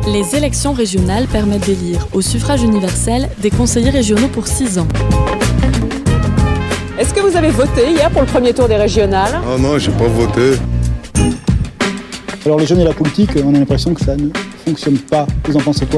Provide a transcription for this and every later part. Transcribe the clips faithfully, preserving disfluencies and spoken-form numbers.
Les élections régionales permettent d'élire au suffrage universel des conseillers régionaux pour six ans. Est-ce que vous avez voté hier pour le premier tour des régionales ? Ah non, j'ai pas voté. Alors les jeunes et la politique, on a l'impression que ça ne fonctionne pas. Vous en pensez quoi ?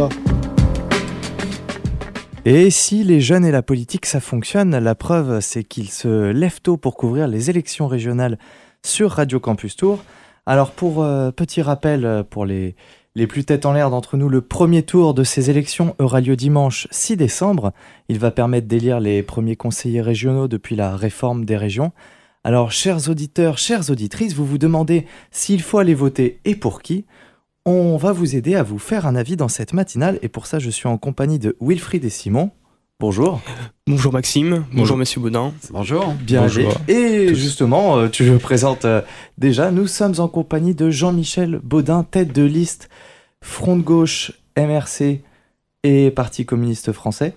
Et si les jeunes et la politique, ça fonctionne, la preuve, c'est qu'ils se lèvent tôt pour couvrir les élections régionales sur Radio Campus Tour. Alors pour euh, petit rappel, pour les, les plus têtes en l'air d'entre nous, le premier tour de ces élections aura lieu dimanche six décembre. Il va permettre d'élire les premiers conseillers régionaux depuis la réforme des régions. Alors chers auditeurs, chères auditrices, vous vous demandez s'il faut aller voter et pour qui ? On va vous aider à vous faire un avis dans cette matinale et pour ça je suis en compagnie de Wilfried et Simon. Bonjour. Bonjour Maxime, bonjour, bonjour Monsieur Baudin. Bonjour. Bien bonjour. Et justement, euh, tu le présentes euh, déjà, nous sommes en compagnie de Jean-Michel Baudin, tête de liste Front de Gauche, M R C et Parti communiste français.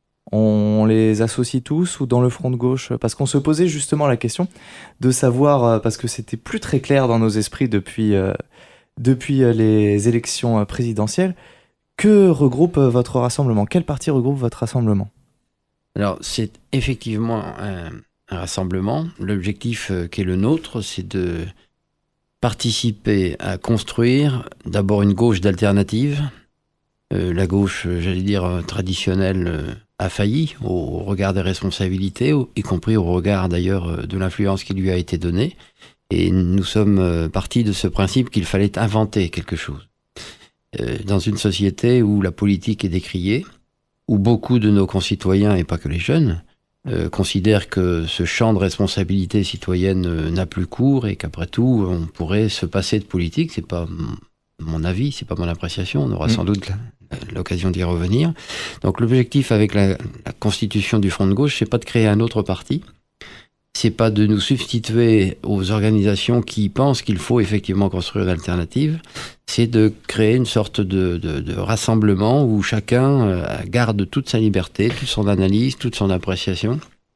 On les associe tous ou dans le Front de Gauche ? Parce qu'on se posait justement la question de savoir, euh, parce que c'était plus très clair dans nos esprits depuis... Euh, Depuis les élections présidentielles, que regroupe votre rassemblement ? Quel parti regroupe votre rassemblement ? Alors, c'est effectivement un, un rassemblement. L'objectif euh, qui est le nôtre, c'est de participer à construire d'abord une gauche d'alternative. Euh, la gauche, j'allais dire, traditionnelle euh, a failli au regard des responsabilités, au, y compris au regard d'ailleurs de l'influence qui lui a été donnée. Et nous sommes partis de ce principe qu'il fallait inventer quelque chose. Euh, dans une société où la politique est décriée, où beaucoup de nos concitoyens, et pas que les jeunes, euh, considèrent que ce champ de responsabilité citoyenne euh, n'a plus cours et qu'après tout, on pourrait se passer de politique. C'est pas mon avis, c'est pas mon appréciation. On aura mmh. sans doute l'occasion d'y revenir. Donc l'objectif avec la, la constitution du Front de Gauche, c'est pas de créer un autre parti. C'est pas de nous substituer aux organisations qui pensent qu'il faut effectivement construire une alternative, c'est de créer une sorte de, de, de rassemblement où chacun garde toute sa liberté, toute son analyse, toute son appréciation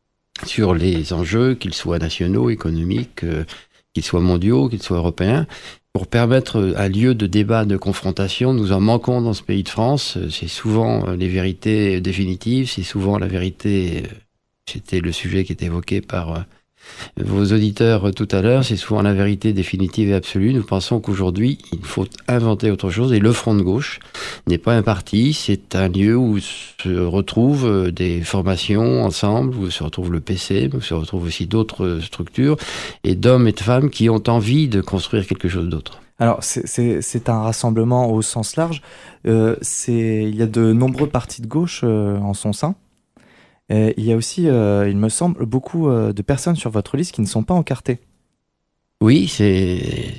sur les enjeux, qu'ils soient nationaux, économiques, euh, qu'ils soient mondiaux, qu'ils soient européens, pour permettre un lieu de débat, de confrontation. Nous en manquons dans ce pays de France. C'est souvent les vérités définitives, c'est souvent la vérité... C'était le sujet qui était évoqué par euh, vos auditeurs euh, tout à l'heure. C'est souvent la vérité définitive et absolue. Nous pensons qu'aujourd'hui, il faut inventer autre chose. Et le Front de Gauche n'est pas un parti, c'est un lieu où se retrouvent euh, des formations ensemble, où se retrouve le P C, où se retrouvent aussi d'autres euh, structures, et d'hommes et de femmes qui ont envie de construire quelque chose d'autre. Alors, c'est, c'est, c'est un rassemblement au sens large. Euh, c'est, il y a de nombreux partis de gauche euh, en son sein. Et il y a aussi, euh, il me semble, beaucoup euh, de personnes sur votre liste qui ne sont pas encartées. Oui, c'est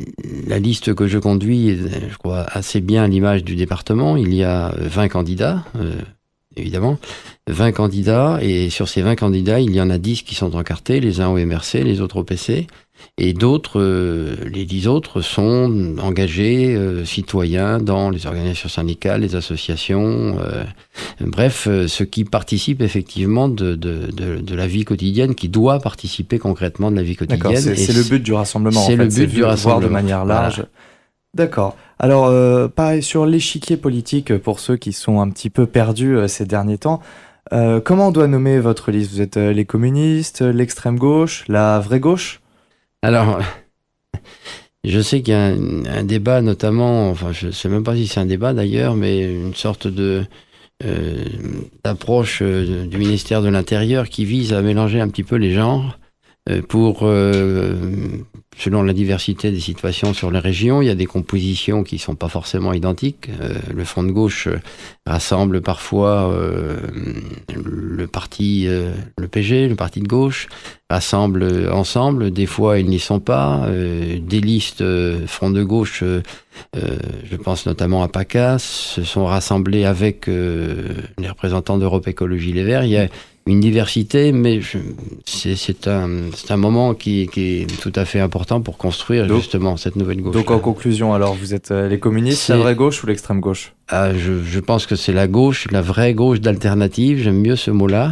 la liste que je conduis, je crois, assez bien à l'image du département. Il y a vingt candidats, euh, évidemment, vingt candidats, et sur ces vingt candidats, il y en a dix qui sont encartés, les uns au M R C, les autres au P C, et d'autres, euh, les dix autres, sont engagés euh, citoyens dans les organisations syndicales, les associations, euh, bref, euh, ceux qui participent effectivement de, de, de, de la vie quotidienne, qui doit participer concrètement de la vie quotidienne. D'accord, c'est, c'est le but du rassemblement. C'est en fait, le but c'est du rassemblement. Voir de manière large. Voilà. D'accord. Alors, euh, pareil, sur l'échiquier politique, pour ceux qui sont un petit peu perdus euh, ces derniers temps, euh, comment on doit nommer votre liste ? Vous êtes euh, les communistes, l'extrême gauche, la vraie gauche ? Alors, je sais qu'il y a un, un débat, notamment, enfin, je ne sais même pas si c'est un débat d'ailleurs, mais une sorte de euh, d'approche euh, du ministère de l'Intérieur qui vise à mélanger un petit peu les genres euh, pour, euh, selon la diversité des situations sur les régions, il y a des compositions qui ne sont pas forcément identiques. Euh, le Front de Gauche rassemble parfois euh, le parti, euh, le P G, le parti de gauche, rassemble ensemble, des fois ils n'y sont pas, euh, des listes euh, Front de Gauche, euh, euh, je pense notamment à PACAS, se sont rassemblés avec euh, les représentants d'Europe Écologie Les Verts. Il y a une diversité, mais je, c'est, c'est, un, c'est un moment qui, qui est tout à fait important pour construire donc, justement cette nouvelle gauche. Donc en conclusion, alors vous êtes euh, les communistes, c'est... la vraie gauche ou l'extrême gauche ? ah, je, je pense que c'est la gauche, la vraie gauche d'alternative, j'aime mieux ce mot-là.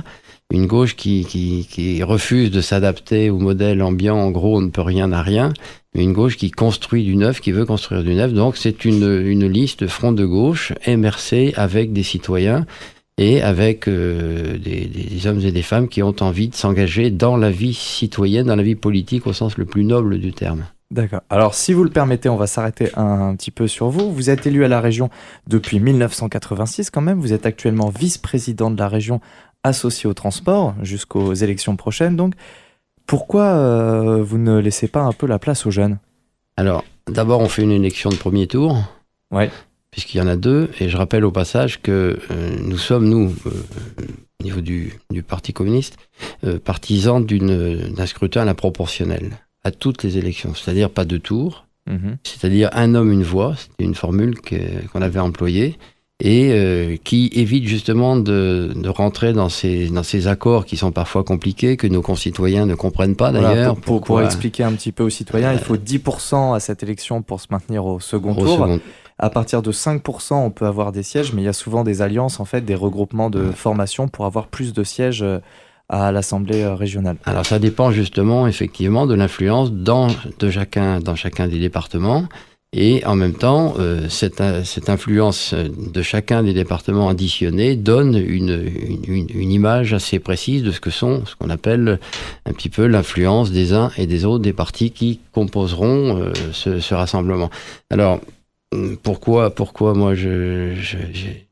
une gauche qui, qui, qui refuse de s'adapter au modèle ambiant, en gros, on ne peut rien à rien, mais une gauche qui construit du neuf, qui veut construire du neuf. Donc c'est une, une liste front de gauche, M R C, avec des citoyens et avec euh, des, des hommes et des femmes qui ont envie de s'engager dans la vie citoyenne, dans la vie politique au sens le plus noble du terme. D'accord. Alors, si vous le permettez, on va s'arrêter un, un petit peu sur vous. Vous êtes élu à la région depuis mille neuf cent quatre-vingt-six quand même. Vous êtes actuellement vice-président de la région associé au transport jusqu'aux élections prochaines. Donc, pourquoi euh, vous ne laissez pas un peu la place aux jeunes ? Alors, d'abord, on fait une élection de premier tour. Ouais. Puisqu'il y en a deux. Et je rappelle au passage que euh, nous sommes, nous, euh, au niveau du, du Parti communiste, euh, partisans d'une, d'un scrutin à la proportionnelle. À toutes les élections, c'est-à-dire pas de tour, mmh. c'est-à-dire un homme, une voix, c'était une formule que, qu'on avait employée, et euh, qui évite justement de, de rentrer dans ces, dans ces accords qui sont parfois compliqués, que nos concitoyens ne comprennent pas d'ailleurs. Voilà, pour, pour, pour expliquer un petit peu aux citoyens, euh, il faut dix pour cent à cette élection pour se maintenir au second au tour. Second. À partir de cinq pour cent, on peut avoir des sièges, mais il y a souvent des alliances, en fait, des regroupements de formations pour avoir plus de sièges à l'Assemblée régionale. Alors ça dépend justement effectivement de l'influence dans, de chacun, dans chacun des départements, et en même temps euh, cette, cette influence de chacun des départements additionnés donne une, une, une image assez précise de ce que sont, ce qu'on appelle un petit peu l'influence des uns et des autres des partis qui composeront euh, ce, ce rassemblement. Alors pourquoi, pourquoi moi je, je, j'ai,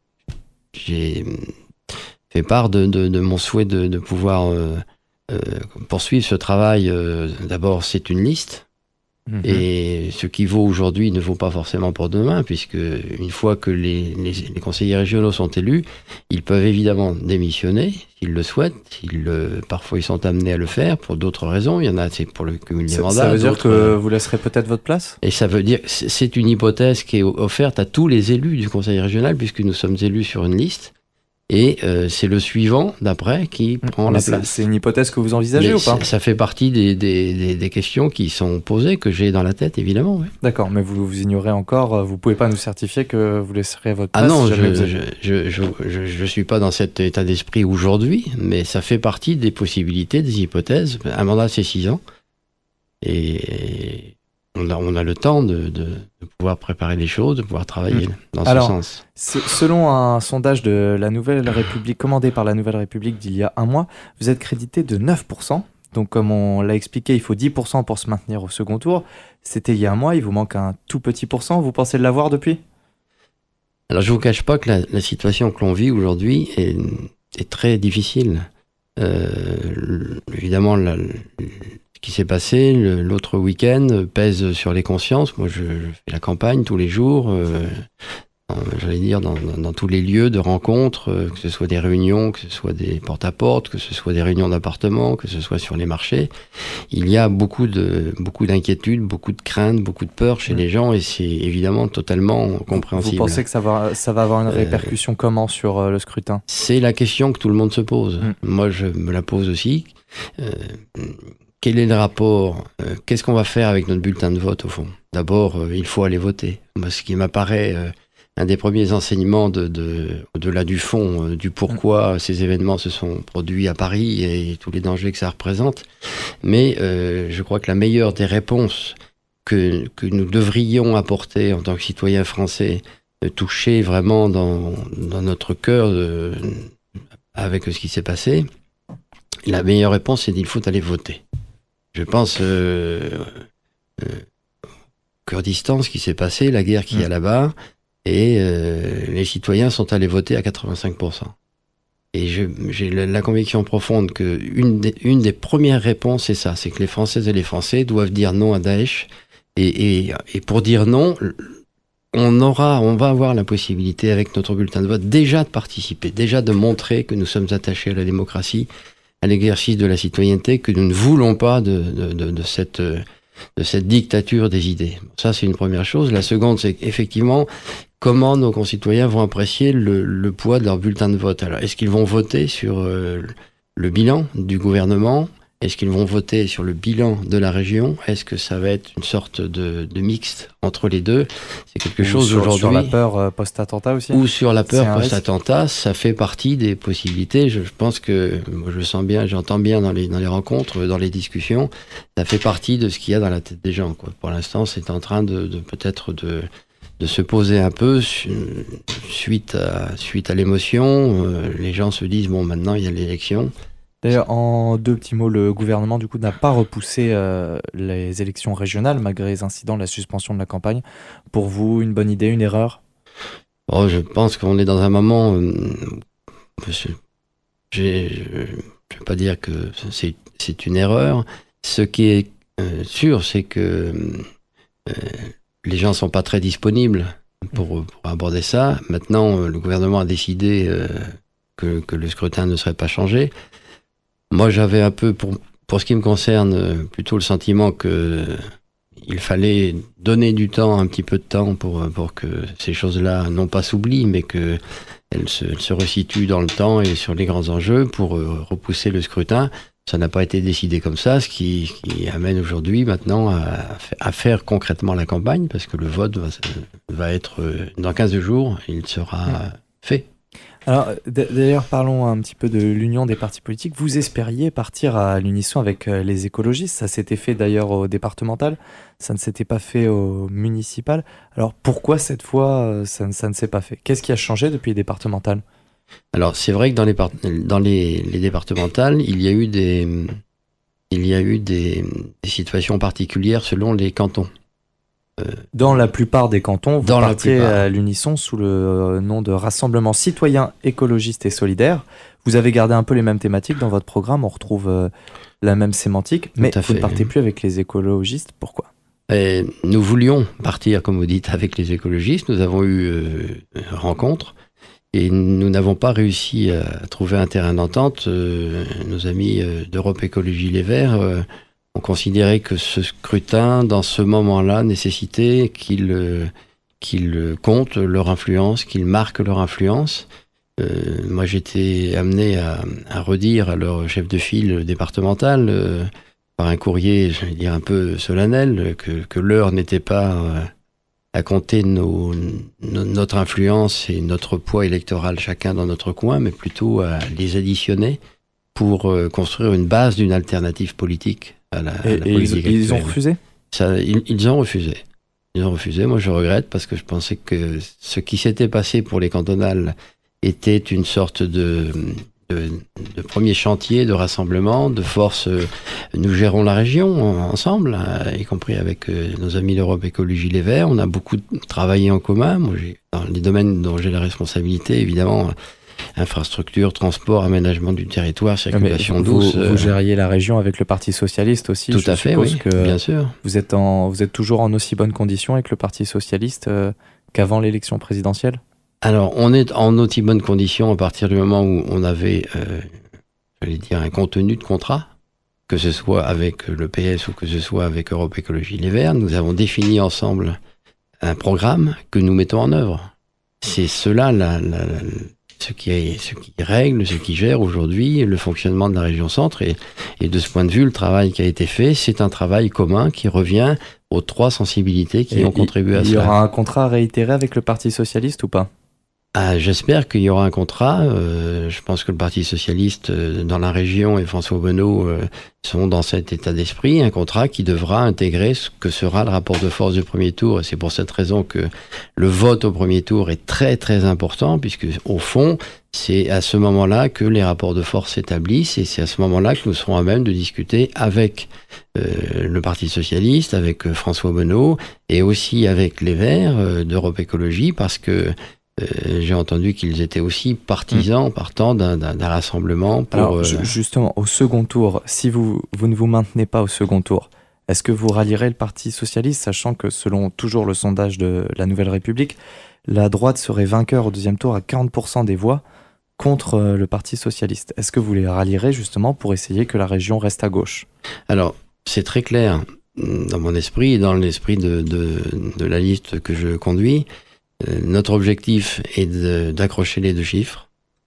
j'ai fait part de, de, de mon souhait de, de pouvoir euh, euh, poursuivre ce travail. Euh, d'abord, c'est une liste. Mmh. Et ce qui vaut aujourd'hui ne vaut pas forcément pour demain, puisque une fois que les, les, les conseillers régionaux sont élus, ils peuvent évidemment démissionner, s'ils le souhaitent. Ils, euh, parfois, ils sont amenés à le faire pour d'autres raisons. Il y en a, c'est pour le cumul des mandats. Ça veut dire que vous laisserez peut-être votre place ? Et ça veut dire, c'est une hypothèse qui est offerte à tous les élus du conseil régional, puisque nous sommes élus sur une liste. Et euh, c'est le suivant d'après qui prend Mais la c'est, place. C'est une hypothèse que vous envisagez mais ou pas ? Ça fait partie des, des, des, des questions qui sont posées, que j'ai dans la tête, évidemment. Oui. D'accord, mais vous, vous ignorez encore, vous pouvez pas nous certifier que vous laisserez votre place ? Ah non, si je je, je, je, je, je suis pas dans cet état d'esprit aujourd'hui, mais ça fait partie des possibilités, des hypothèses. Un mandat, c'est six ans. Et... On a, on a le temps de, de, de pouvoir préparer les choses, de pouvoir travailler mmh. dans Alors, ce sens. Selon un sondage de la Nouvelle République, commandé par la Nouvelle République d'il y a un mois, vous êtes crédité de neuf pour cent. Donc comme on l'a expliqué, il faut dix pour cent pour se maintenir au second tour. C'était il y a un mois, il vous manque un tout petit pourcent. Vous pensez l'avoir depuis ? Alors je ne vous cache pas que la, la situation que l'on vit aujourd'hui est, est très difficile. Euh, évidemment, la, ce qui s'est passé le, l'autre week-end pèse sur les consciences. Moi, je, je fais la campagne tous les jours, euh, dans, j'allais dire dans, dans, dans tous les lieux de rencontres, euh, que ce soit des réunions, que ce soit des porte-à-porte, que ce soit des réunions d'appartements, que ce soit sur les marchés. Il y a beaucoup de beaucoup d'inquiétudes, beaucoup de craintes, beaucoup de peur chez mmh. les gens, et c'est évidemment totalement compréhensible. Vous pensez que ça va ça va avoir une répercussion euh, comment sur euh, le scrutin ? C'est la question que tout le monde se pose. Mmh. Moi, je me la pose aussi. Euh, Quel est le rapport ? euh, Qu'est-ce qu'on va faire avec notre bulletin de vote, au fond ? D'abord, euh, il faut aller voter. Moi, ce qui m'apparaît euh, un des premiers enseignements, de, de, au-delà du fond, euh, du pourquoi mmh. ces événements se sont produits à Paris et tous les dangers que ça représente. Mais euh, je crois que la meilleure des réponses que, que nous devrions apporter en tant que citoyens français, euh, touchés vraiment dans, dans notre cœur de, avec ce qui s'est passé, la meilleure réponse, c'est qu'il faut aller voter. Je pense euh, euh, Kurdistan, ce qui s'est passé, la guerre qu'il y a là-bas, et euh, les citoyens sont allés voter à quatre-vingt-cinq pour cent. Et je, j'ai la, la conviction profonde que une des, une des premières réponses, c'est ça, c'est que les Françaises et les Français doivent dire non à Daesh, et, et, et pour dire non, on aura, on va avoir la possibilité avec notre bulletin de vote déjà de participer, déjà de montrer que nous sommes attachés à la démocratie, à l'exercice de la citoyenneté, que nous ne voulons pas de, de, de, de, cette, de cette dictature des idées. Ça, c'est une première chose. La seconde, c'est effectivement comment nos concitoyens vont apprécier le, le poids de leur bulletin de vote. Alors, est-ce qu'ils vont voter sur euh, le bilan du gouvernement ? Est-ce qu'ils vont voter sur le bilan de la région? Est-ce que ça va être une sorte de, de mixte entre les deux? C'est quelque Ou chose sur, aujourd'hui. Sur la peur euh, post-attentat aussi. Ou sur la peur C'est un post-attentat, ça fait partie des possibilités. Je, je pense que, moi je le sens bien, j'entends bien dans les, dans les rencontres, dans les discussions, ça fait partie de ce qu'il y a dans la tête des gens, quoi. Pour l'instant, c'est en train de, de peut-être de, de se poser un peu suite à, suite à l'émotion. Euh, les gens se disent, bon, maintenant il y a l'élection. D'ailleurs, en deux petits mots, le gouvernement du coup n'a pas repoussé euh, les élections régionales malgré les incidents de la suspension de la campagne. Pour vous, une bonne idée, une erreur? Oh, je pense qu'on est dans un moment. Euh, je ne vais pas dire que c'est, c'est une erreur. Ce qui est euh, sûr, c'est que euh, les gens ne sont pas très disponibles pour, pour aborder ça. Maintenant, euh, le gouvernement a décidé euh, que, que le scrutin ne serait pas changé. Moi, j'avais un peu, pour, pour ce qui me concerne, plutôt le sentiment que il fallait donner du temps, un petit peu de temps pour, pour que ces choses-là, non pas s'oublient, mais qu'elles se, elles se resituent dans le temps et sur les grands enjeux pour repousser le scrutin. Ça n'a pas été décidé comme ça, ce qui, qui amène aujourd'hui maintenant à, à faire concrètement la campagne, parce que le vote va, va être, dans quinze jours, il sera fait. Alors, d'ailleurs, parlons un petit peu de l'union des partis politiques. Vous espériez partir à l'unisson avec les écologistes. Ça s'était fait d'ailleurs au départemental. Ça ne s'était pas fait au municipal. Alors, pourquoi cette fois, ça, ça ne s'est pas fait? Qu'est-ce qui a changé depuis les départementales? Alors, c'est vrai que dans les, par- dans les, les départementales, il y a eu des, il y a eu des, des situations particulières selon les cantons. Dans la plupart des cantons, vous Dans la partiez plupart. à l'unisson sous le nom de Rassemblement citoyen, écologiste et solidaire. Vous avez gardé un peu les mêmes thématiques dans votre programme, on retrouve euh, la même sémantique, mais Tout à vous ne fait. partez plus avec les écologistes. Pourquoi? Et nous voulions partir, comme vous dites, avec les écologistes. Nous avons eu euh, une rencontre et nous n'avons pas réussi à trouver un terrain d'entente. Euh, nos amis euh, d'Europe Écologie Les Verts euh, ont considéré que ce scrutin, dans ce moment-là, nécessitait qu'ils euh, qu'ils comptent leur influence, qu'ils marquent leur influence. Euh, moi, j'étais amené à, à redire à leur chef de file départemental, euh, par un courrier, je vais dire un peu solennel, que, que l'heure n'était pas euh, à compter nos, no, notre influence et notre poids électoral chacun dans notre coin, mais plutôt à les additionner pour euh, construire une base d'une alternative politique à la, à Et, la et politique ils, ils ont actuelle. refusé? Ça, ils, ils ont refusé. Ils ont refusé. Moi, je regrette parce que je pensais que ce qui s'était passé pour les cantonales était une sorte de, de, de premier chantier de rassemblement, de force. Nous gérons la région ensemble, y compris avec nos amis d'Europe Écologie Les Verts. On a beaucoup travaillé en commun. Moi, j'ai, dans les domaines dont j'ai la responsabilité, évidemment, infrastructure, transport, aménagement du territoire, circulation vous, douce. Vous, vous gériez la région avec le Parti Socialiste aussi. Tout je à fait, suppose oui, que bien sûr. Vous êtes, en, vous êtes toujours en aussi bonnes conditions avec le Parti Socialiste euh, qu'avant l'élection présidentielle? Alors, on est en aussi bonnes conditions à partir du moment où on avait, euh, j'allais dire, un contenu de contrat, que ce soit avec le P S ou que ce soit avec Europe Écologie Les Verts. Nous avons défini ensemble un programme que nous mettons en œuvre. C'est cela la, la, la, ce, qui est, ce qui règle, ce qui gère aujourd'hui le fonctionnement de la région centre. Et, et de ce point de vue, le travail qui a été fait, c'est un travail commun qui revient aux trois sensibilités qui Et ont contribué il, à il cela. Il y aura un contrat réitéré avec le Parti Socialiste ou pas? Ah, j'espère qu'il y aura un contrat. Euh, je pense que le Parti Socialiste euh, dans la région et François Bonneau euh, sont dans cet état d'esprit. Un contrat qui devra intégrer ce que sera le rapport de force du premier tour. Et c'est pour cette raison que le vote au premier tour est très très important, puisque au fond, c'est à ce moment-là que les rapports de force s'établissent et c'est à ce moment-là que nous serons à même de discuter avec euh, le Parti Socialiste, avec euh, François Bonneau et aussi avec les Verts euh, d'Europe Écologie, parce que Euh, j'ai entendu qu'ils étaient aussi partisans, partant d'un, d'un, d'un rassemblement pour... Alors, euh... justement, au second tour, si vous, vous ne vous maintenez pas au second tour, est-ce que vous rallierez le Parti Socialiste, sachant que selon toujours le sondage de la Nouvelle République, la droite serait vainqueur au deuxième tour à quarante pour cent des voix contre le Parti Socialiste? Est-ce que vous les rallierez justement pour essayer que la région reste à gauche? Alors, c'est très clair dans mon esprit et dans l'esprit de, de, de la liste que je conduis. Notre objectif est de, d'accrocher les deux chiffres.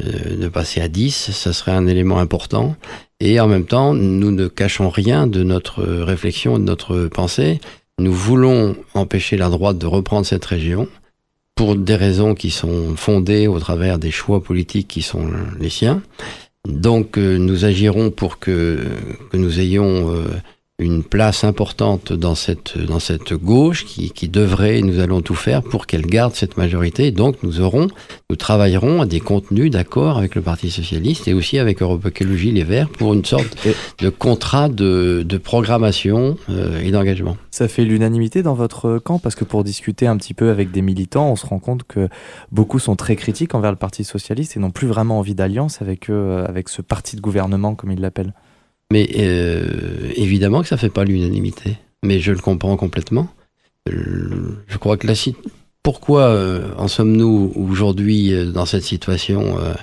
euh, de passer à dix, ça serait un élément important. Et en même temps, nous ne cachons rien de notre réflexion, de notre pensée. Nous voulons empêcher la droite de reprendre cette région pour des raisons qui sont fondées au travers des choix politiques qui sont les siens. Donc euh, nous agirons pour que, que nous ayons euh, une place importante dans cette, dans cette gauche qui, qui devrait, nous allons tout faire pour qu'elle garde cette majorité. Donc nous aurons, nous travaillerons à des contenus d'accord avec le Parti Socialiste et aussi avec Europe Écologie Les Verts pour une sorte de contrat de, de programmation euh, et d'engagement. Ça fait l'unanimité dans votre camp parce que pour discuter un petit peu avec des militants, on se rend compte que beaucoup sont très critiques envers le Parti Socialiste et n'ont plus vraiment envie d'alliance avec eux, avec ce parti de gouvernement comme ils l'appellent. Mais euh, évidemment que ça ne fait pas l'unanimité. Mais je le comprends complètement. Je crois que la pourquoi euh, en sommes-nous aujourd'hui euh, dans cette situation euh,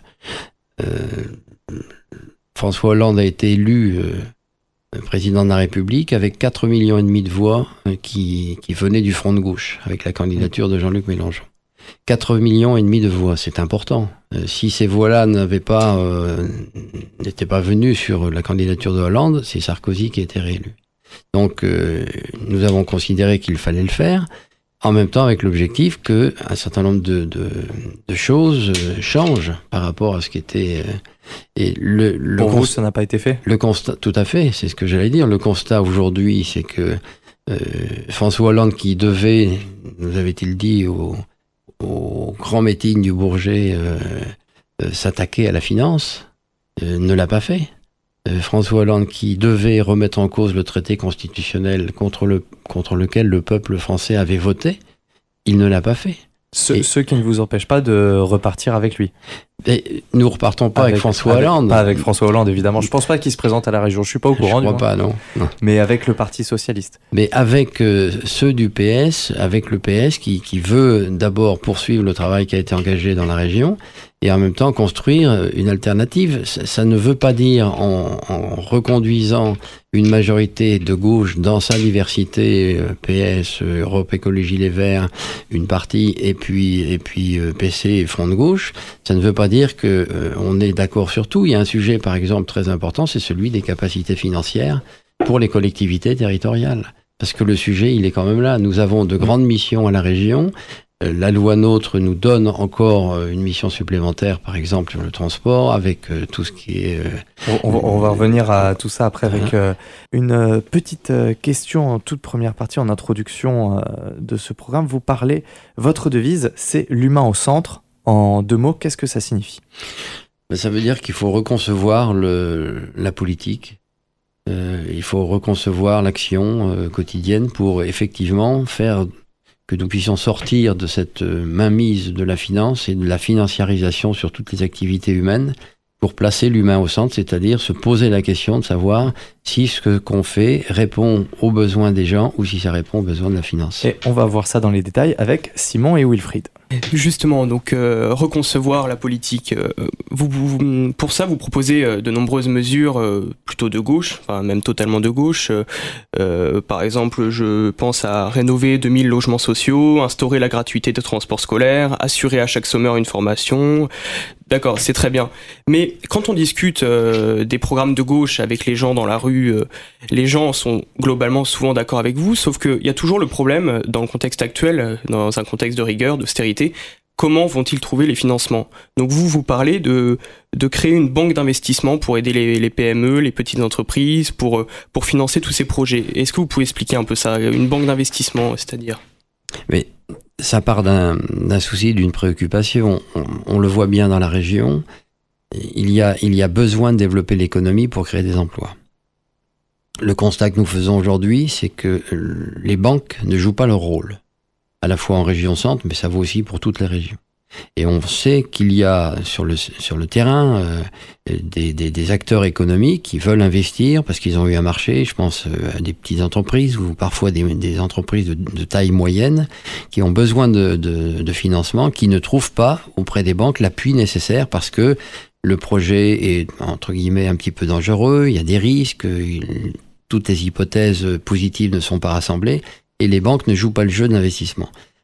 euh, François Hollande a été élu euh, président de la République avec quatre millions et demi de voix euh, qui, qui venaient du front de gauche avec la candidature de Jean-Luc Mélenchon. quatre millions et demi de voix, c'est important. Euh, si ces voix-là n'avaient pas, euh, n'étaient pas venues sur la candidature de Hollande, c'est Sarkozy qui était réélu. Donc, euh, nous avons considéré qu'il fallait le faire, en même temps avec l'objectif que un certain nombre de, de, de choses euh, changent par rapport à ce qui était. Euh, et le, le Pour const... vous, ça n'a pas été fait ? Le constat, tout à fait, c'est ce que j'allais dire. Le constat aujourd'hui, c'est que euh, François Hollande, qui devait, nous avait-il dit, au au grand meeting du Bourget euh, euh, s'attaquer à la finance, euh, ne l'a pas fait. Euh, François Hollande, qui devait remettre en cause le traité constitutionnel contre, le, contre lequel le peuple français avait voté, il ne l'a pas fait. Ce, Et, ceux qui ne vous empêchent pas de repartir avec lui. Et nous ne repartons pas avec, avec François avec, Hollande. Pas avec François Hollande, évidemment. Je ne pense pas qu'il se présente à la région. Je ne suis pas au courant. Je ne crois pas, non. non. Mais avec le Parti Socialiste. Mais avec euh, ceux du P S, avec le P S qui, qui veut d'abord poursuivre le travail qui a été engagé dans la région et en même temps construire une alternative. Ça, ça ne veut pas dire en, en reconduisant une majorité de gauche dans sa diversité, euh, P S, Europe Écologie Les Verts, une partie, et puis, et puis euh, P C et Front de Gauche, ça ne veut pas dire que euh, on est d'accord sur tout. Il y a un sujet, par exemple, très important, c'est celui des capacités financières pour les collectivités territoriales. Parce que le sujet, il est quand même là. Nous avons de grandes missions à la région. Euh, la loi NOTRe nous donne encore euh, une mission supplémentaire, par exemple, sur le transport, avec euh, tout ce qui est... Euh, on, va, on va revenir à tout ça après avec euh, une euh, petite euh, question en toute première partie, en introduction euh, de ce programme. Vous parlez, votre devise, c'est l'humain au centre. En deux mots, qu'est-ce que ça signifie ? Ça veut dire qu'il faut reconcevoir le, la politique. Euh, il faut reconcevoir l'action euh, quotidienne pour effectivement faire que nous puissions sortir de cette mainmise de la finance et de la financiarisation sur toutes les activités humaines pour placer l'humain au centre, c'est-à-dire se poser la question de savoir si ce que qu'on fait répond aux besoins des gens ou si ça répond aux besoins de la finance. Et on va voir ça dans les détails avec Simon et Wilfried. Justement, donc euh, reconcevoir la politique. Euh, vous, vous, pour ça, vous proposez euh, de nombreuses mesures euh, plutôt de gauche, enfin même totalement de gauche. Euh, par exemple, je pense à rénover deux mille logements sociaux, instaurer la gratuité des transports scolaires, assurer à chaque sommeur une formation. D'accord, c'est très bien. Mais quand on discute euh, des programmes de gauche avec les gens dans la rue, euh, les gens sont globalement souvent d'accord avec vous, sauf qu'il y a toujours le problème, dans le contexte actuel, dans un contexte de rigueur, d'austérité, comment vont-ils trouver les financements ? Donc vous, vous parlez de, de créer une banque d'investissement pour aider les, les P M E, les petites entreprises, pour, pour financer tous ces projets. Est-ce que vous pouvez expliquer un peu ça ? Une banque d'investissement, c'est-à-dire ? Mais ça part d'un, d'un souci, d'une préoccupation. On, on le voit bien dans la région. Il y a, il y a besoin de développer l'économie pour créer des emplois. Le constat que nous faisons aujourd'hui, c'est que les banques ne jouent pas leur rôle, à la fois en région centre, mais ça vaut aussi pour toutes les régions. Et on sait qu'il y a sur le, sur le terrain euh, des, des, des acteurs économiques qui veulent investir parce qu'ils ont eu un marché. Je pense à des petites entreprises ou parfois des, des entreprises de, de taille moyenne qui ont besoin de, de, de financement, qui ne trouvent pas auprès des banques l'appui nécessaire parce que le projet est, entre guillemets, un petit peu dangereux, il y a des risques, il, toutes les hypothèses positives ne sont pas rassemblées et les banques ne jouent pas le jeu d'investissement.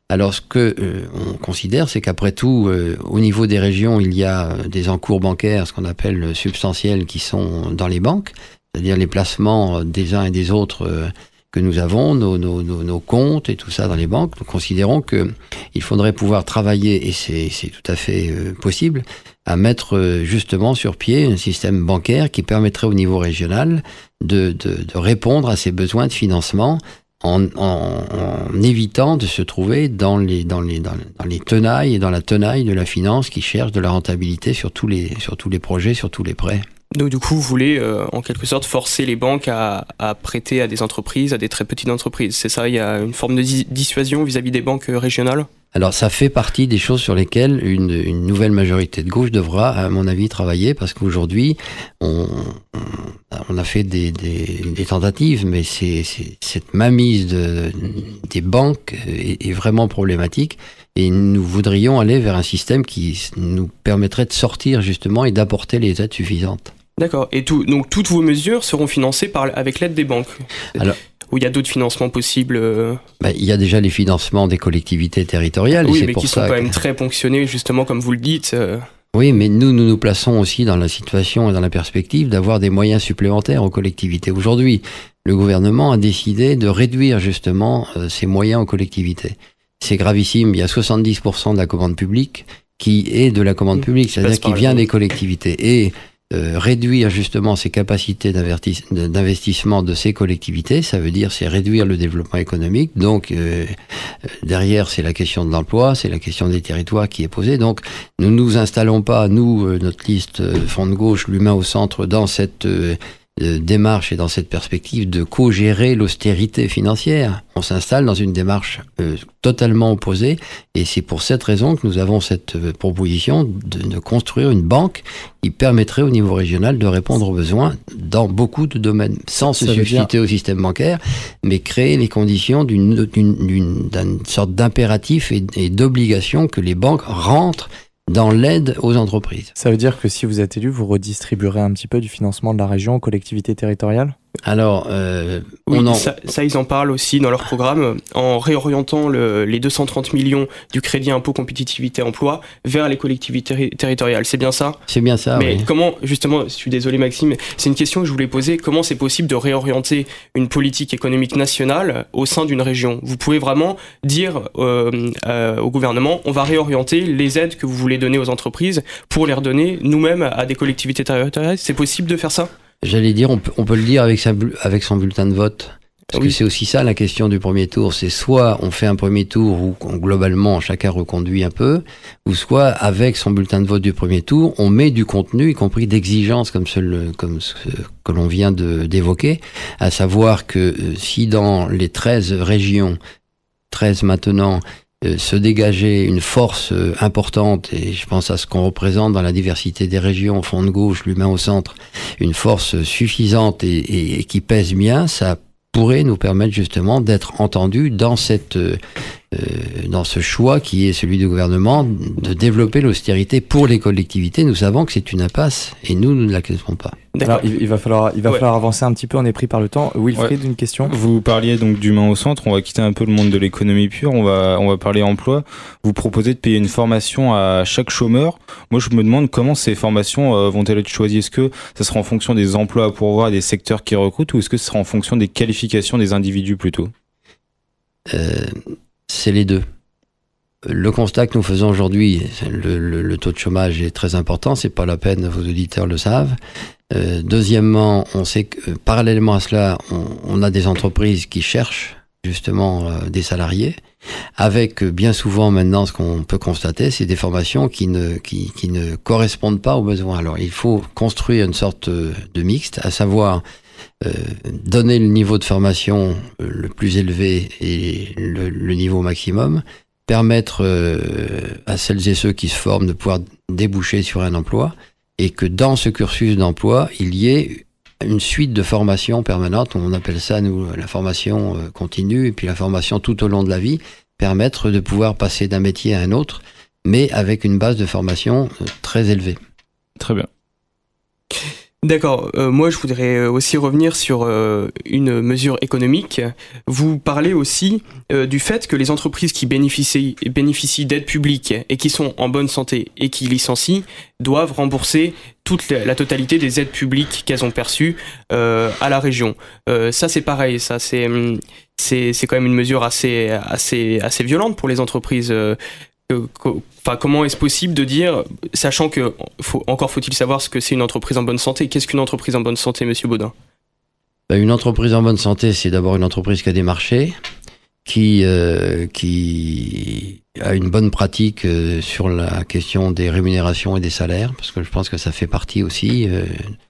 Alors ce que euh, on considère, c'est qu'après tout, euh, au niveau des régions, il y a des encours bancaires, ce qu'on appelle substantiels, qui sont dans les banques, c'est-à-dire les placements des uns et des autres euh, que nous avons, nos, nos, nos, nos comptes et tout ça dans les banques. Nous considérons que il faudrait pouvoir travailler, et c'est, c'est tout à fait euh, possible, à mettre euh, justement sur pied un système bancaire qui permettrait au niveau régional de, de, de répondre à ces besoins de financement En, en, en évitant de se trouver dans les, dans, les, dans, dans les tenailles et dans la tenaille de la finance qui cherche de la rentabilité sur tous les, sur tous les projets, sur tous les prêts. Donc du coup, vous voulez euh, en quelque sorte forcer les banques à, à prêter à des entreprises, à des très petites entreprises. C'est ça, il y a une forme de di- dissuasion vis-à-vis des banques régionales ? Alors ça fait partie des choses sur lesquelles une, une nouvelle majorité de gauche devra, à mon avis, travailler, parce qu'aujourd'hui, on, on a fait des, des, des tentatives, mais c'est, c'est, cette mainmise de, des banques est, est vraiment problématique, et nous voudrions aller vers un système qui nous permettrait de sortir justement et d'apporter les aides suffisantes. D'accord, et tout, donc toutes vos mesures seront financées par, avec l'aide des banques ? Alors, ou il y a d'autres financements possibles euh... ben, il y a déjà les financements des collectivités territoriales. Oui, et c'est mais pour qui ça sont quand que... même très ponctionnés, justement, comme vous le dites. Euh... Oui, mais nous, nous nous plaçons aussi dans la situation et dans la perspective d'avoir des moyens supplémentaires aux collectivités. Aujourd'hui, le gouvernement a décidé de réduire justement euh, ces moyens aux collectivités. C'est gravissime, il y a soixante-dix pour cent de la commande publique qui est de la commande publique, c'est-à-dire qui vient des collectivités. Et Euh, réduire justement ces capacités d'investissement de ces collectivités, ça veut dire c'est réduire le développement économique. Donc euh, derrière c'est la question de l'emploi, c'est la question des territoires qui est posée. Donc nous ne nous installons pas, nous, euh, notre liste euh, Front de Gauche, l'humain au centre, dans cette euh, euh, démarche et dans cette perspective de co-gérer l'austérité financière. On s'installe dans une démarche euh, totalement opposée, et c'est pour cette raison que nous avons cette euh, proposition de, de construire une banque qui permettrait au niveau régional de répondre aux besoins dans beaucoup de domaines, sans se substituer au système bancaire, mais créer les conditions d'une, d'une, d'une, d'une sorte d'impératif et, et d'obligation que les banques rentrent dans l'aide aux entreprises. Ça veut dire que si vous êtes élu, vous redistribuerez un petit peu du financement de la région aux collectivités territoriales ? Alors, euh, oui, on en... ça, ça, ils en parlent aussi dans leur programme, en réorientant le, les deux cent trente millions du crédit impôt compétitivité emploi vers les collectivités terri- territoriales. C'est bien ça ? C'est bien ça, Mais oui. comment, justement, je suis désolé Maxime, c'est une question que je voulais poser, comment c'est possible de réorienter une politique économique nationale au sein d'une région ? Vous pouvez vraiment dire euh, euh, au gouvernement, on va réorienter les aides que vous voulez donner aux entreprises pour les redonner nous-mêmes à des collectivités territoriales ? C'est possible de faire ça ? J'allais dire, on peut, on peut le dire avec, sa, avec son bulletin de vote. Parce oui. que c'est aussi ça la question du premier tour. C'est soit on fait un premier tour où globalement chacun reconduit un peu, ou soit avec son bulletin de vote du premier tour, on met du contenu, y compris d'exigences comme ce, comme ce que l'on vient de, d'évoquer, à savoir que euh, si dans les treize régions, treize maintenant, euh, se dégageait une force euh, importante, et je pense à ce qu'on représente dans la diversité des régions, Front de Gauche, l'humain au centre, une force suffisante et, et, et qui pèse bien, ça pourrait nous permettre justement d'être entendus dans cette, euh, dans ce choix qui est celui du gouvernement de développer l'austérité pour les collectivités. Nous savons que c'est une impasse et nous, nous ne l'acceptons pas. Alors, il, il va falloir, il va ouais. falloir avancer un petit peu, on est pris par le temps. Wilfried, ouais. une question ? Vous parliez donc d'humain au centre, on va quitter un peu le monde de l'économie pure, on va, on va parler emploi. Vous proposez de payer une formation à chaque chômeur. Moi, je me demande comment ces formations euh, vont-elles être choisies ? Est-ce que ça sera en fonction des emplois à pourvoir, des secteurs qui recrutent, ou est-ce que ce sera en fonction des qualifications des individus plutôt ? euh, C'est les deux. Le constat que nous faisons aujourd'hui, le, le, le taux de chômage est très important, c'est pas la peine, vos auditeurs le savent. Euh, deuxièmement, on sait que euh, parallèlement à cela, on, on a des entreprises qui cherchent justement euh, des salariés, avec euh, bien souvent maintenant ce qu'on peut constater, c'est des formations qui ne, qui, qui ne correspondent pas aux besoins. Alors il faut construire une sorte de mixte, à savoir euh, donner le niveau de formation euh, le plus élevé et le, le niveau maximum, permettre euh, à celles et ceux qui se forment de pouvoir déboucher sur un emploi, et que dans ce cursus d'emploi, il y ait une suite de formations permanentes, on appelle ça, nous, la formation continue, et puis la formation tout au long de la vie, permettre de pouvoir passer d'un métier à un autre, mais avec une base de formation très élevée. Très bien. D'accord. Euh, moi, je voudrais aussi revenir sur euh, une mesure économique. Vous parlez aussi euh, du fait que les entreprises qui bénéficient, bénéficient d'aides publiques et qui sont en bonne santé et qui licencient doivent rembourser toute la, la totalité des aides publiques qu'elles ont perçues euh, à la région. Euh, ça, c'est pareil. Ça, c'est, c'est, c'est quand même une mesure assez, assez, assez violente pour les entreprises. Euh, euh, Enfin, comment est-ce possible de dire, sachant que faut, encore faut-il savoir ce que c'est une entreprise en bonne santé. Qu'est-ce qu'une entreprise en bonne santé, Monsieur Baudin ? Ben, une entreprise en bonne santé, c'est d'abord une entreprise qui a des marchés, qui euh, qui a une bonne pratique euh, sur la question des rémunérations et des salaires, parce que je pense que ça fait partie aussi. Euh,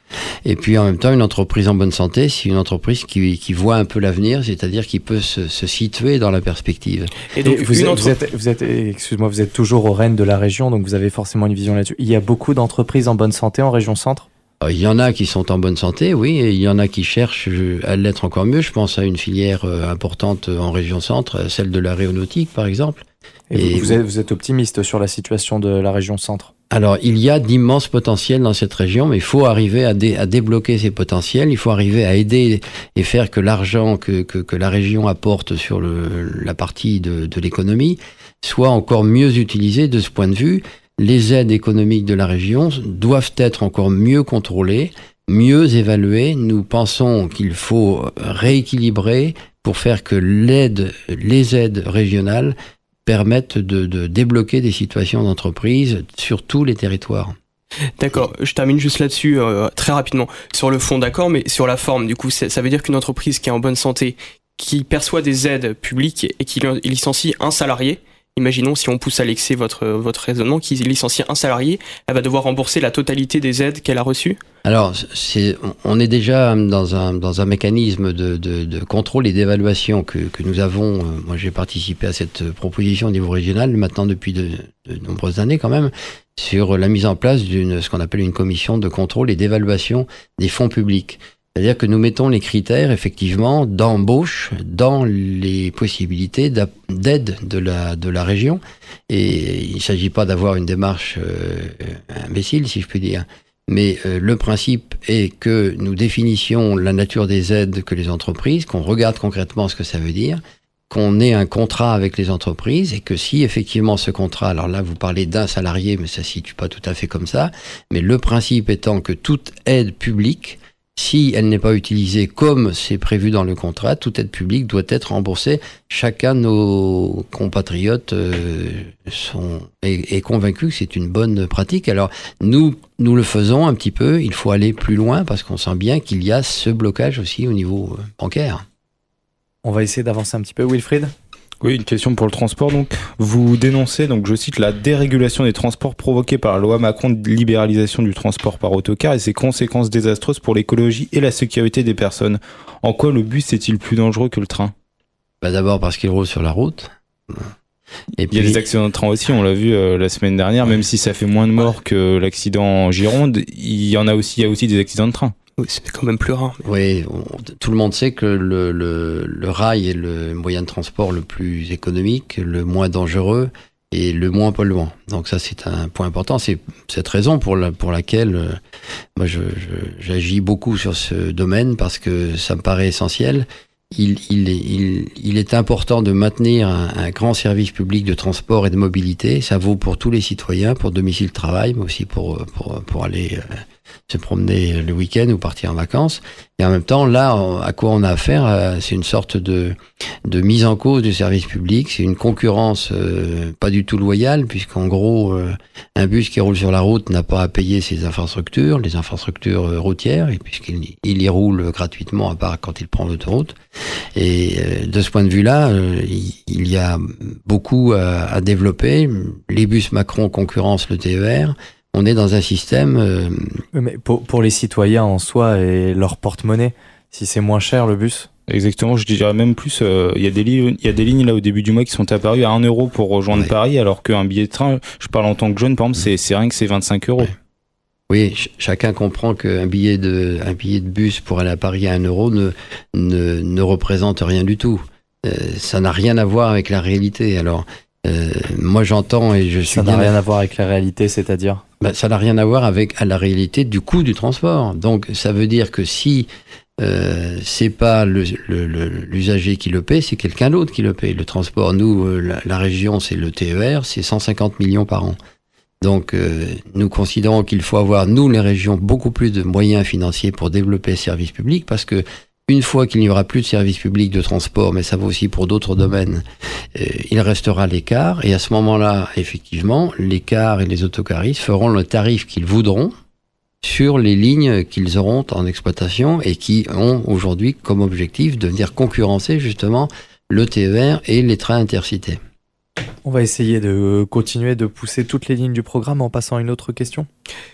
et puis en même temps, une entreprise en bonne santé, c'est une entreprise qui, qui voit un peu l'avenir, c'est-à-dire qui peut se, se situer dans la perspective. Et donc, et vous, êtes, entre... vous, êtes, vous êtes, excuse-moi, vous êtes toujours au Rennes de la région, donc vous avez forcément une vision là-dessus. Il y a beaucoup d'entreprises en bonne santé en région centre ? Il y en a qui sont en bonne santé, oui, et il y en a qui cherchent à l'être encore mieux. Je pense à une filière importante en région centre, celle de l'aéronautique, par exemple. Et, et vous, vous, êtes, vous êtes optimiste sur la situation de la région centre ? Alors, il y a d'immenses potentiels dans cette région, mais il faut arriver à, dé, à débloquer ces potentiels. Il faut arriver à aider et faire que l'argent que, que, que la région apporte sur le, la partie de, de l'économie soit encore mieux utilisé de ce point de vue. Les aides économiques de la région doivent être encore mieux contrôlées, mieux évaluées. Nous pensons qu'il faut rééquilibrer pour faire que l'aide, les aides régionales permettent de, de débloquer des situations d'entreprise sur tous les territoires. D'accord, je termine juste là-dessus euh, très rapidement. Sur le fond, d'accord, mais sur la forme, du coup, ça veut dire qu'une entreprise qui est en bonne santé, qui perçoit des aides publiques et qui licencie un salarié, imaginons si on pousse à l'excès votre, votre raisonnement, qui licencie un salarié, elle va devoir rembourser la totalité des aides qu'elle a reçues ? Alors, c'est, on est déjà dans un, dans un mécanisme de, de, de contrôle et d'évaluation que, que nous avons. Moi, j'ai participé à cette proposition au niveau régional, maintenant depuis de, de nombreuses années quand même, sur la mise en place d'une, ce qu'on appelle une commission de contrôle et d'évaluation des fonds publics. C'est-à-dire que nous mettons les critères, effectivement, d'embauche dans les possibilités d'aide de la, de la région. Et il ne s'agit pas d'avoir une démarche euh, imbécile, si je puis dire. Mais euh, le principe est que nous définissions la nature des aides que les entreprises, qu'on regarde concrètement ce que ça veut dire, qu'on ait un contrat avec les entreprises et que si effectivement ce contrat, alors là vous parlez d'un salarié, mais ça ne se situe pas tout à fait comme ça, mais le principe étant que toute aide publique, si elle n'est pas utilisée comme c'est prévu dans le contrat, toute aide publique doit être remboursée. Chacun de nos compatriotes euh, sont, est, est convaincu que c'est une bonne pratique. Alors nous, nous le faisons un petit peu, il faut aller plus loin parce qu'on sent bien qu'il y a ce blocage aussi au niveau bancaire. On va essayer d'avancer un petit peu, Wilfried ? Oui, une question pour le transport. Donc, vous dénoncez, donc je cite, la dérégulation des transports provoquée par la loi Macron de libéralisation du transport par autocar et ses conséquences désastreuses pour l'écologie et la sécurité des personnes. En quoi le bus est-il plus dangereux que le train ? Bah d'abord parce qu'il roule sur la route. Et puis... Il y a des accidents de train aussi, on l'a vu euh, la semaine dernière, même si ça fait moins de morts que l'accident en Gironde, il y en a aussi, il y a aussi des accidents de train. Oui, c'est quand même plus rare. Mais... Oui, on, tout le monde sait que le, le, le rail est le moyen de transport le plus économique, le moins dangereux et le moins polluant. Donc ça, c'est un point important. C'est cette raison pour, la, pour laquelle euh, moi, je, je, j'agis beaucoup sur ce domaine parce que ça me paraît essentiel. Il, il, il, il est important de maintenir un, un grand service public de transport et de mobilité. Ça vaut pour tous les citoyens, pour domicile-travail, mais aussi pour, pour, pour aller... Euh, se promener le week-end ou partir en vacances. Et en même temps, là, à quoi on a affaire, c'est une sorte de, de mise en cause du service public. C'est une concurrence euh, pas du tout loyale, puisqu'en gros, euh, un bus qui roule sur la route n'a pas à payer ses infrastructures, les infrastructures euh, routières, et puisqu'il il y roule gratuitement, à part quand il prend l'autoroute. Et euh, de ce point de vue-là, euh, il, il y a beaucoup à, à développer. Les bus Macron concurrencent le T E R. On est dans un système... Euh... Mais pour, pour les citoyens en soi et leur porte-monnaie, si c'est moins cher le bus ? Exactement, je dirais même plus, il euh, y a des lignes, il y a des lignes là au début du mois qui sont apparues à un euro pour rejoindre ouais. Paris, alors qu'un billet de train, je parle en tant que jeune, par exemple, c'est, c'est rien que c'est vingt-cinq euros. Ouais. Oui, ch- chacun comprend qu'un billet de, un billet de bus pour aller à Paris à un euro ne, ne, ne représente rien du tout. Euh, ça n'a rien à voir avec la réalité, alors... Euh, moi j'entends et je suis ça n'a bien rien à voir avec la réalité, c'est-à-dire Ben, ça n'a rien à voir avec à la réalité du coût du transport. Donc ça veut dire que si euh, c'est pas le, le, le, l'usager qui le paie, c'est quelqu'un d'autre qui le paie. Le transport, nous, euh, la, la région, c'est le T E R, c'est cent cinquante millions par an. Donc euh, nous considérons qu'il faut avoir, nous les régions, beaucoup plus de moyens financiers pour développer les services publics, parce que une fois qu'il n'y aura plus de services publics de transport, mais ça vaut aussi pour d'autres domaines, euh, il restera l'écart. Et à ce moment-là, effectivement, les cars et les autocaristes feront le tarif qu'ils voudront sur les lignes qu'ils auront en exploitation et qui ont aujourd'hui comme objectif de venir concurrencer justement le T E R et les trains intercités. On va essayer de continuer de pousser toutes les lignes du programme en passant à une autre question.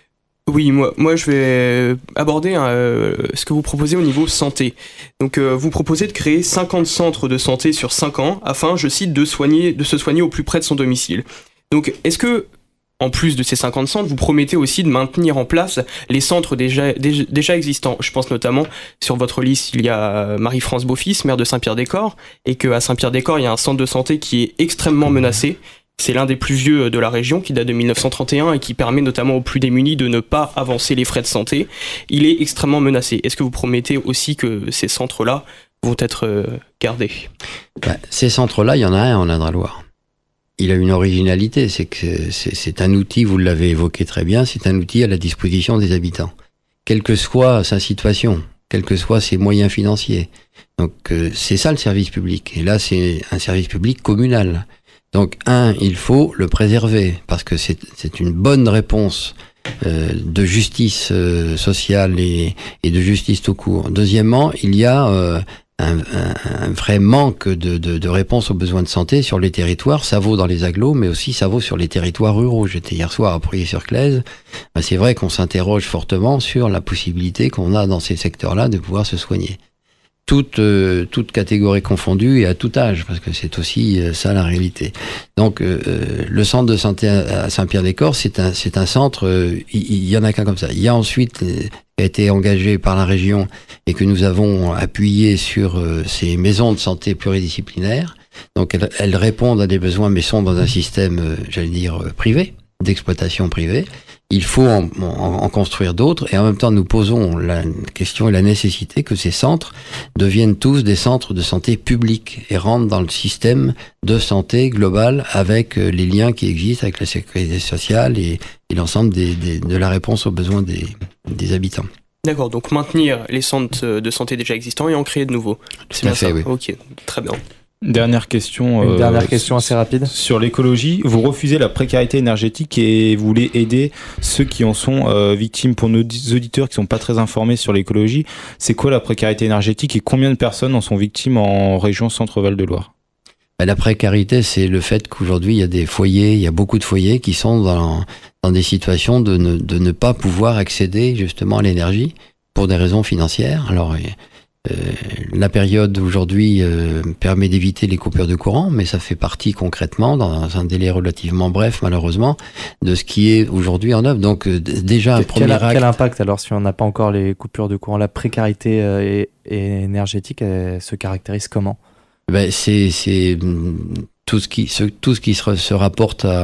Oui, moi, moi je vais aborder euh, ce que vous proposez au niveau santé. Donc euh, vous proposez de créer cinquante centres de santé sur cinq ans afin, je cite, de, soigner, de se soigner au plus près de son domicile. Donc est-ce que, en plus de ces cinquante centres, vous promettez aussi de maintenir en place les centres déjà, déjà, déjà existants? Je pense notamment, sur votre liste, il y a Marie-France Beaufils, maire de Saint-Pierre-des-Corps, et qu'à Saint-Pierre-des-Corps, il y a un centre de santé qui est extrêmement menacé. C'est l'un des plus vieux de la région, qui date de mille neuf cent trente et un et qui permet notamment aux plus démunis de ne pas avancer les frais de santé. Il est extrêmement menacé. Est-ce que vous promettez aussi que ces centres-là vont être gardés? Ben, ces centres-là, il y en a un en Indre-et-Loire. Il a une originalité, c'est que c'est, c'est un outil, vous l'avez évoqué très bien, c'est un outil à la disposition des habitants. Quelle que soit sa situation, quels que soient ses moyens financiers. Donc euh, c'est ça le service public. Et là, c'est un service public communal. Donc, un, il faut le préserver, parce que c'est, c'est une bonne réponse euh, de justice euh, sociale et, et de justice tout court. Deuxièmement, il y a euh, un, un, un vrai manque de, de, de réponse aux besoins de santé sur les territoires. Ça vaut dans les agglos, mais aussi ça vaut sur les territoires ruraux. J'étais hier soir à Pouilly-sur-Claise. Ben, c'est vrai qu'on s'interroge fortement sur la possibilité qu'on a dans ces secteurs-là de pouvoir se soigner. Toute, euh, toute catégorie confondue et à tout âge, parce que c'est aussi euh, ça la réalité. Donc, euh, le centre de santé à Saint-Pierre-des-Corps, c'est un, c'est un centre, euh, il, il y en a qu'un comme ça. Il y a ensuite, euh, qui a été engagé par la région et que nous avons appuyé sur euh, ces maisons de santé pluridisciplinaires. Donc, elles, elles répondent à des besoins, mais sont dans un système, euh, j'allais dire, euh, privé, d'exploitation privée. Il faut en, en, en construire d'autres et en même temps nous posons la question et la nécessité que ces centres deviennent tous des centres de santé publics et rentrent dans le système de santé global avec les liens qui existent avec la sécurité sociale et, et l'ensemble des, des, de la réponse aux besoins des, des habitants. D'accord, donc maintenir les centres de santé déjà existants et en créer de nouveaux. C'est bien fait, oui. Ok, très bien. Dernière question. Une euh, dernière question assez rapide. Sur l'écologie, vous refusez la précarité énergétique et vous voulez aider ceux qui en sont euh, victimes. Pour nos auditeurs qui sont pas très informés sur l'écologie, c'est quoi la précarité énergétique et combien de personnes en sont victimes en région Centre-Val de Loire? La précarité, c'est le fait qu'aujourd'hui, il y a des foyers, il y a beaucoup de foyers qui sont dans, dans des situations de ne, de ne pas pouvoir accéder justement à l'énergie pour des raisons financières. Alors, Euh, la période aujourd'hui euh, permet d'éviter les coupures de courant, mais ça fait partie concrètement, dans un délai relativement bref malheureusement, de ce qui est aujourd'hui en œuvre. Donc euh, déjà un premier quel, acte... Quel impact alors si on n'a pas encore les coupures de courant? La précarité euh, et, et énergétique elle se caractérise comment? Ben, c'est, c'est tout ce qui, ce, tout ce qui se, se rapporte à,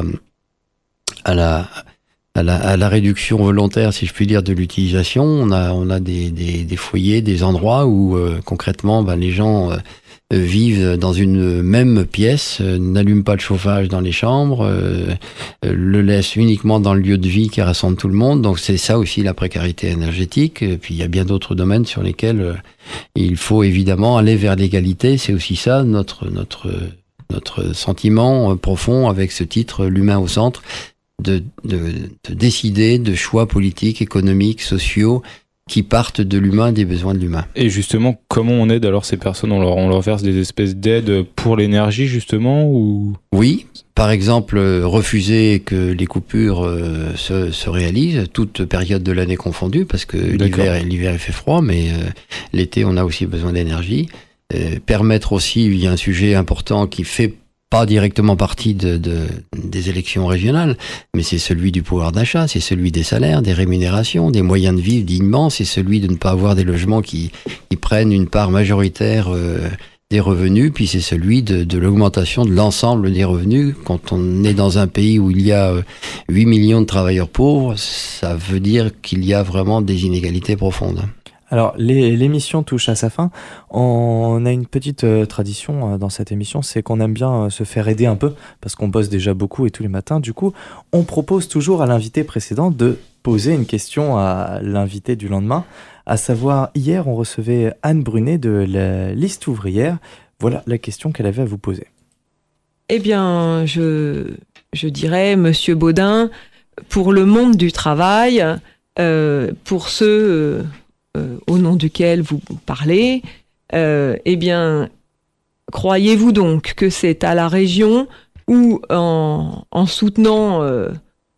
à la... À la, à la réduction volontaire, si je puis dire, de l'utilisation. On a, on a des, des, des foyers, des endroits où euh, concrètement, ben, les gens euh, vivent dans une même pièce, euh, n'allument pas le chauffage dans les chambres, euh, euh, le laissent uniquement dans le lieu de vie qui rassemble tout le monde. Donc c'est ça aussi la précarité énergétique. Et puis il y a bien d'autres domaines sur lesquels euh, il faut évidemment aller vers l'égalité. C'est aussi ça notre notre notre sentiment profond avec ce titre, l'humain au centre. De, de, de décider de choix politiques, économiques, sociaux qui partent de l'humain, des besoins de l'humain. Et justement, comment on aide alors ces personnes? On leur, on leur verse des espèces d'aides pour l'énergie justement ou... Oui, par exemple, refuser que les coupures euh, se, se réalisent, toute période de l'année confondue, parce que l'hiver, l'hiver il fait froid, mais euh, l'été on a aussi besoin d'énergie. Euh, permettre aussi, il y a un sujet important qui fait pas directement partie de, de, des élections régionales, mais c'est celui du pouvoir d'achat, c'est celui des salaires, des rémunérations, des moyens de vivre dignement, c'est celui de ne pas avoir des logements qui, qui prennent une part majoritaire euh, des revenus, puis c'est celui de, de l'augmentation de l'ensemble des revenus. Quand on est dans un pays où il y a huit millions de travailleurs pauvres, ça veut dire qu'il y a vraiment des inégalités profondes. Alors, les, l'émission touche à sa fin. On a une petite euh, tradition euh, dans cette émission, c'est qu'on aime bien euh, se faire aider un peu, parce qu'on bosse déjà beaucoup et tous les matins. Du coup, on propose toujours à l'invité précédent de poser une question à l'invité du lendemain. À savoir, hier, on recevait Anne Brunet de la liste ouvrière. Voilà la question qu'elle avait à vous poser. Eh bien, je, je dirais, Monsieur Baudin, pour le monde du travail, euh, pour ceux... Euh, Euh, au nom duquel vous parlez, euh, eh bien, croyez-vous donc que c'est à la région ou en, en soutenant euh,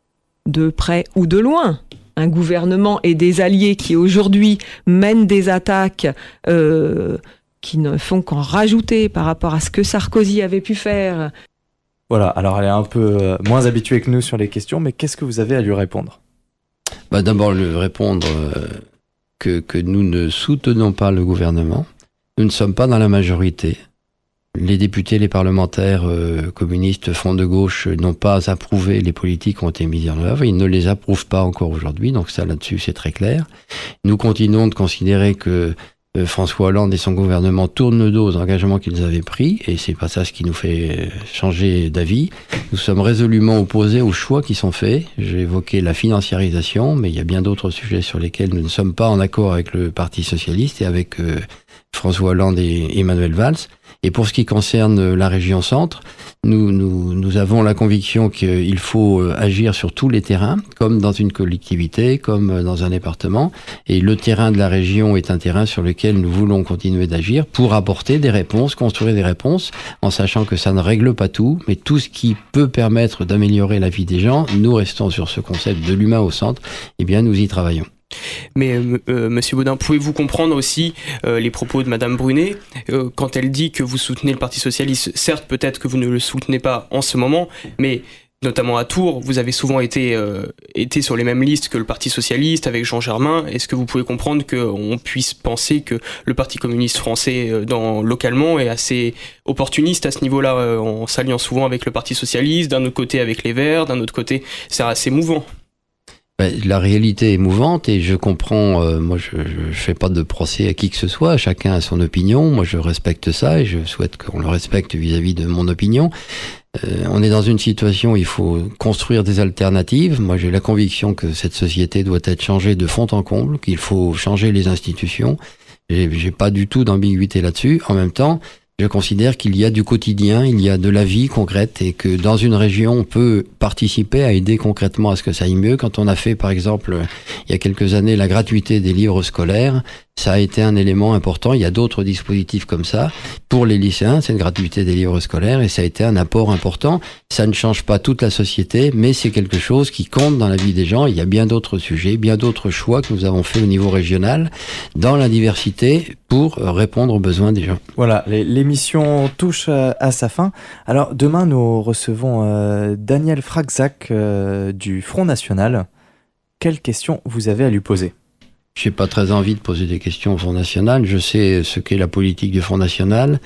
de près ou de loin un gouvernement et des alliés qui aujourd'hui mènent des attaques euh, qui ne font qu'en rajouter par rapport à ce que Sarkozy avait pu faire. Voilà, alors elle est un peu euh, moins habituée que nous sur les questions, mais qu'est-ce que vous avez à lui répondre ? Bah, d'abord, lui répondre... Euh... Que, que nous ne soutenons pas le gouvernement. Nous ne sommes pas dans la majorité. Les députés, les parlementaires euh, communistes, front de gauche, n'ont pas approuvé les politiques qui ont été mises en œuvre. Ils ne les approuvent pas encore aujourd'hui, donc ça là-dessus c'est très clair. Nous continuons de considérer que euh, François Hollande et son gouvernement tournent le dos aux engagements qu'ils avaient pris, et c'est pas ça ce qui nous fait changer d'avis. Nous sommes résolument opposés aux choix qui sont faits. J'ai évoqué la financiarisation, mais il y a bien d'autres sujets sur lesquels nous ne sommes pas en accord avec le Parti socialiste et avec euh, François Hollande et Emmanuel Valls. Et pour ce qui concerne la région centre, nous, nous, nous avons la conviction qu'il faut agir sur tous les terrains, comme dans une collectivité, comme dans un département. Et le terrain de la région est un terrain sur lequel nous voulons continuer d'agir pour apporter des réponses, construire des réponses, en sachant que ça ne règle pas tout, mais tout ce qui peut permettre d'améliorer la vie des gens, nous restons sur ce concept de l'humain au centre, eh bien nous y travaillons. Mais euh, Monsieur Baudin, pouvez-vous comprendre aussi euh, les propos de Madame Brunet euh, quand elle dit que vous soutenez le Parti socialiste? Certes, peut-être que vous ne le soutenez pas en ce moment, mais notamment à Tours, vous avez souvent été, euh, été sur les mêmes listes que le Parti socialiste avec Jean Germain. Est-ce que vous pouvez comprendre qu'on puisse penser que le Parti communiste français euh, dans, localement est assez opportuniste à ce niveau-là, euh, en s'alliant souvent avec le Parti socialiste, d'un autre côté avec les Verts, d'un autre côté c'est assez mouvant? La réalité est mouvante et je comprends, euh, moi je ne fais pas de procès à qui que ce soit, chacun a son opinion, moi je respecte ça et je souhaite qu'on le respecte vis-à-vis de mon opinion. Euh, on est dans une situation où il faut construire des alternatives. Moi j'ai la conviction que cette société doit être changée de fond en comble, qu'il faut changer les institutions. J'ai, j'ai pas du tout d'ambiguïté là-dessus. En même temps, je considère qu'il y a du quotidien, il y a de la vie concrète et que dans une région, on peut participer à aider concrètement à ce que ça aille mieux. Quand on a fait, par exemple, il y a quelques années, la gratuité des livres scolaires, ça a été un élément important. Il y a d'autres dispositifs comme ça. Pour les lycéens, c'est une gratuité des livres scolaires et ça a été un apport important. Ça ne change pas toute la société, mais c'est quelque chose qui compte dans la vie des gens. Il y a bien d'autres sujets, bien d'autres choix que nous avons fait au niveau régional, dans la diversité, pour répondre aux besoins des gens. Voilà, l'émission touche à sa fin. Alors, demain, nous recevons euh, Daniel Fragzac euh, du Front National. Quelles questions vous avez à lui poser ? J'ai pas très envie de poser des questions au Front National. Je sais ce qu'est la politique du Front National.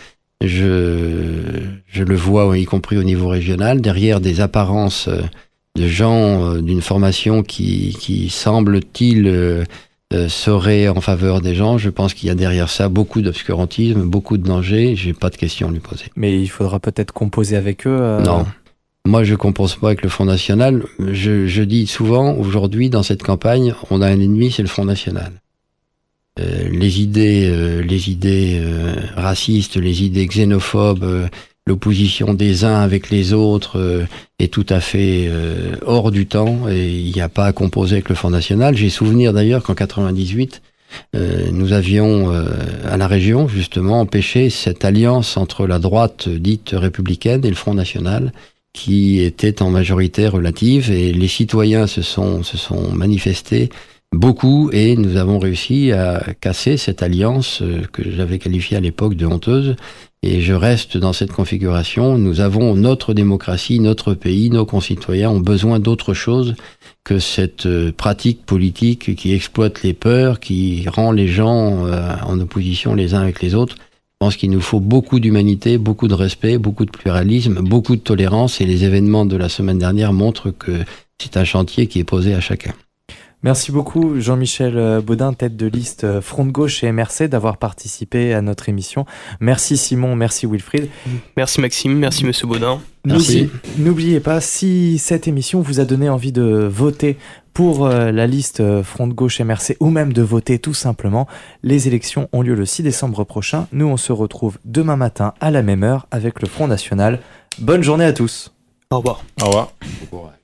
Je, je le vois, y compris au niveau régional, derrière des apparences de gens d'une formation qui, qui semble-t-il, euh, serait en faveur des gens. Je pense qu'il y a derrière ça beaucoup d'obscurantisme, beaucoup de dangers. J'ai pas de questions à lui poser. Mais il faudra peut-être composer avec eux. Euh... Non. Moi, je compose pas avec le Front National. Je, je dis souvent, aujourd'hui, dans cette campagne, on a un ennemi, c'est le Front National. Euh, les idées, euh, les idées euh, racistes, les idées xénophobes, euh, l'opposition des uns avec les autres euh, est tout à fait euh, hors du temps et il n'y a pas à composer avec le Front National. J'ai souvenir d'ailleurs qu'en quatre-vingt-dix-huit, euh, nous avions euh, à la région justement empêché cette alliance entre la droite dite républicaine et le Front National, qui était en majorité relative, et les citoyens se sont, se sont manifestés beaucoup, et nous avons réussi à casser cette alliance que j'avais qualifiée à l'époque de honteuse, et je reste dans cette configuration. Nous avons notre démocratie, notre pays, nos concitoyens ont besoin d'autre chose que cette pratique politique qui exploite les peurs, qui rend les gens en opposition les uns avec les autres. Je pense qu'il nous faut beaucoup d'humanité, beaucoup de respect, beaucoup de pluralisme, beaucoup de tolérance, et les événements de la semaine dernière montrent que c'est un chantier qui est posé à chacun. Merci beaucoup Jean-Michel Baudin, tête de liste Front de Gauche et M R C, d'avoir participé à notre émission. Merci Simon, merci Wilfried. Merci Maxime, merci Monsieur Baudin. Merci. N'oubliez pas, si cette émission vous a donné envie de voter pour la liste Front de Gauche M R C, ou même de voter tout simplement, les élections ont lieu le six décembre prochain. Nous, on se retrouve demain matin à la même heure avec le Front National. Bonne journée à tous. Au revoir. Au revoir. Bon courage.